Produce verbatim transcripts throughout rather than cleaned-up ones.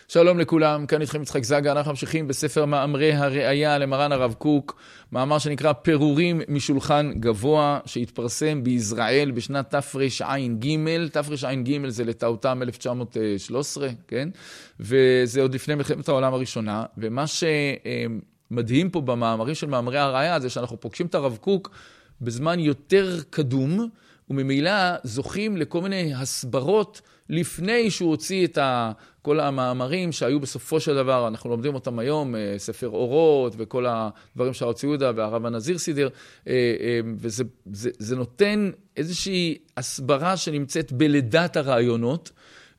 שלום לכולם, כאן איתכם יצחק זגה, אנחנו ממשיכים בספר מאמרי הראייה למרן הרב קוק, מאמר שנקרא פירורים משולחן גבוה, שהתפרסם בישראל בשנת תרע"ג, תרע"ג זה לטעותם אלף תשע מאות ושלוש עשרה, כן? וזה עוד לפני מלחמת העולם הראשונה, ומה שמדהים פה במאמרים של מאמרי הראייה זה שאנחנו פוגשים את הרב קוק בזמן יותר קדום, וממילא זוכים לכל מיני הסברות לפני שהוא הוציא את כל המאמרים שהיו בסופו של דבר, אנחנו לומדים אותם היום, ספר אורות וכל הדברים שהרב צבי יהודה והרב הנזיר סידר, וזה זה, זה נותן איזושהי הסברה שנמצאת בלידת הרעיונות,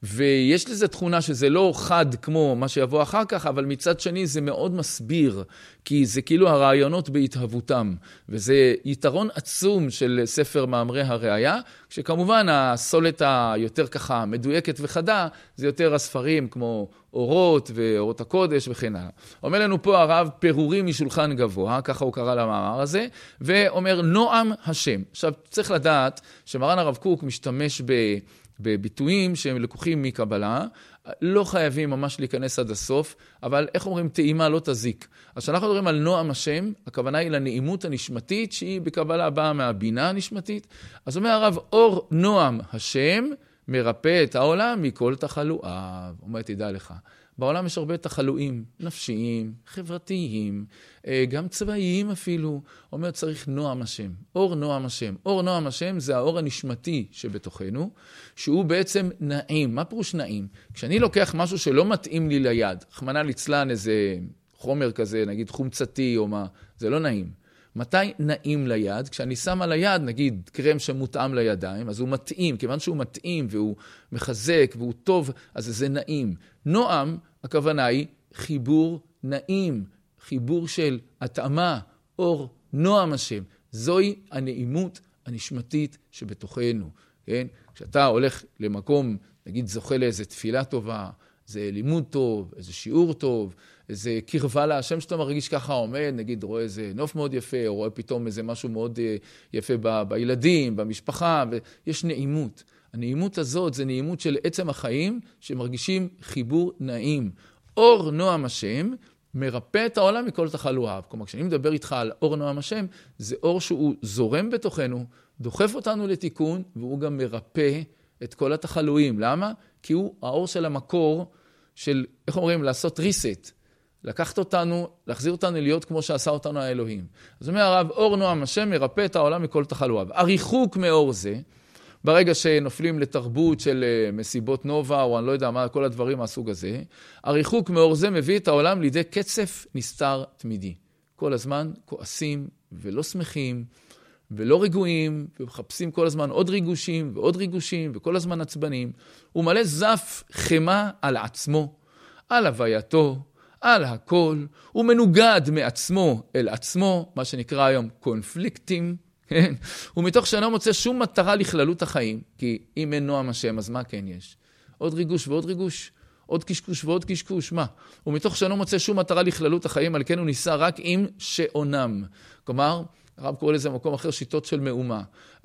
ויש לזה תכונה שזה לא חד כמו מה שיבוא אחר כך, אבל מצד שני זה מאוד מסביר, כי זה כאילו הרעיונות בהתהוותם, וזה יתרון עצום של ספר מאמרי הראייה, כשכמובן הסולת היותר ככה מדויקת וחדה, זה יותר הספרים כמו אורות ואורות הקודש וכן הלאה. אומר לנו פה הרב פירורים משולחן גבוה, ככה הוא קרא למאמר הזה, ואומר נועם השם. עכשיו צריך לדעת שמרן הרב קוק משתמש ב... בביטויים שהם לקוחים מקבלה, לא חייבים ממש להיכנס עד הסוף, אבל איך אומרים, טעימה לא תזיק. אז כשאנחנו מדברים על נועם השם, הכוונה היא לנעימות הנשמתית, שהיא בקבלה באה מהבינה הנשמתית. אז אומר הרב, אור נועם השם מרפא את העולם מכל תחלואיו. אומר, תדע לך, בעולם יש הרבה תחלואים, נפשיים, חברתיים, גם צבאיים אפילו. אומר, צריך נועם השם, אור נועם השם. אור נועם השם זה האור הנשמתי שבתוכנו, שהוא בעצם נעים. מה פירוש נעים? כשאני לוקח משהו שלא מתאים לי ליד, רחמנא ליצלן איזה חומר כזה, נגיד חומצתי או מה, זה לא נעים. מתי נעים ליד? כשאני שם על היד, נגיד קרם שמותאם לידיים, אז הוא מתאים, כיוון שהוא מתאים והוא מחזק והוא טוב, אז זה נעים. נועם, הכוונה היא חיבור נעים, חיבור של התאמה, אור, נועם השם. זוהי הנעימות הנשמתית שבתוכנו. כן? כשאתה הולך למקום, נגיד זוכה לאיזו תפילה טובה, זה לימוד טוב, איזה שיעור טוב, איזה קרבה להשם שאתה מרגיש ככה עומד, נגיד רואה איזה נוף מאוד יפה, או רואה פתאום איזה משהו מאוד יפה ב- בילדים, במשפחה, ויש נעימות. הנעימות הזאת זה נעימות של עצם החיים, שמרגישים חיבור נעים. אור נועם השם מרפא את העולם מכל תחלואיו. כלומר, כשאני מדבר איתך על אור נועם השם, זה אור שהוא זורם בתוכנו, דוחף אותנו לתיקון, והוא גם מרפא את כל התחלואים. למה? כי הוא האור של המקור של, איך אומרים, לעשות ריסט. לקחת אותנו, להחזיר אותנו להיות כמו שעשה אותנו האלוהים. אז אומר הרב, אור נועם השם מרפא את העולם מכל תחלואיו. הריחוק מאור זה, ברגע שנופלים לתרבות של מסיבות נובה, או אני לא יודע מה, כל הדברים מהסוג הזה, הריחוק מאור זה מביא את העולם לידי קצף נסתר תמידי. כל הזמן כועסים ולא שמחים, ולא רגועים, ומחפשים כל הזמן עוד ריגושים ועוד ריגושים, וכל הזמן עצבנים. הוא מלא זף חמה על עצמו, על הווייתו, על הכל. הוא מנוגד מעצמו אל עצמו, מה שנקרא היום קונפליקטים. כן? ומתוך שאינו מוצא שום מטרה לכללות החיים, כי אם אין נועם השם, אז מה כן יש? עוד ריגוש ועוד ריגוש, עוד קשקוש ועוד קשקוש, מה? ומתוך שאינו מוצא שום מטרה לכללות החיים, על כן הוא ניסה רק עם שעונם. כלומר, הרב קורא לזה במקום אחר שיטות של מאומה.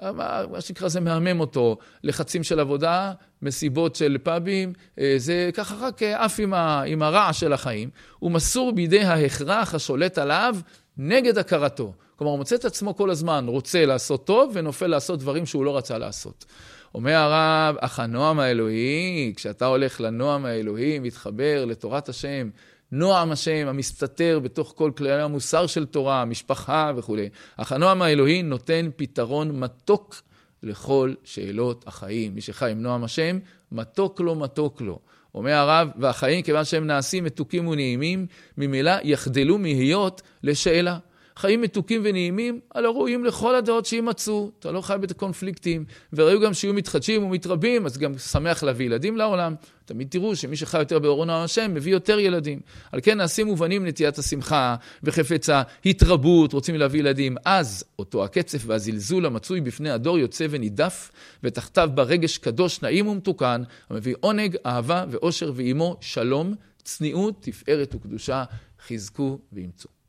מה שנקרא זה מהמם אותו, לחצים של עבודה, מסיבות של פאבים, זה ככה רק אף עם, ה, עם הרע של החיים. הוא מסור בידי ההכרח השולט עליו נגד הכרתו. כלומר, הוא מוצא את עצמו כל הזמן, רוצה לעשות טוב ונופל לעשות דברים שהוא לא רצה לעשות. אומר הרב, אך הנועם האלוהי, כשאתה הולך לנועם האלוהי, מתחבר לתורת השם, נועם השם המסתתר בתוך כל כללי המוסר של תורה, משפחה וכו'. אך הנועם האלוהי נותן פתרון מתוק לכל שאלות החיים. מי שחי עם נועם השם, מתוק לו, מתוק לו. אומר הרב, והחיים כיוון שהם נעשים מתוקים ונעימים, ממילא יחדלו מהיות לשאלה. חיים מתוקים ונעימים, הלא ראויים לכל הדעות שימצאו. אתה לא חי בקונפליקטים, וראו גם שיהיו מתחדשים ומתרבים, אז גם שמח להביא ילדים לעולם. תמיד תראו שמי שחי יותר באור נועם השם, מביא יותר ילדים. על כן נעשים מובנים נטיית השמחה, וחפץ ההתרבות, רוצים להביא ילדים. אז אותו הקצף והזלזול המצוי בפני הדור יוצא ונידף, ותחתיו ברגש קדוש נעים ומתוקן, המביא עונג, אהבה ואושר ועמו שלום, צניעות, תפארת וקדושה, חזקו ואמצו.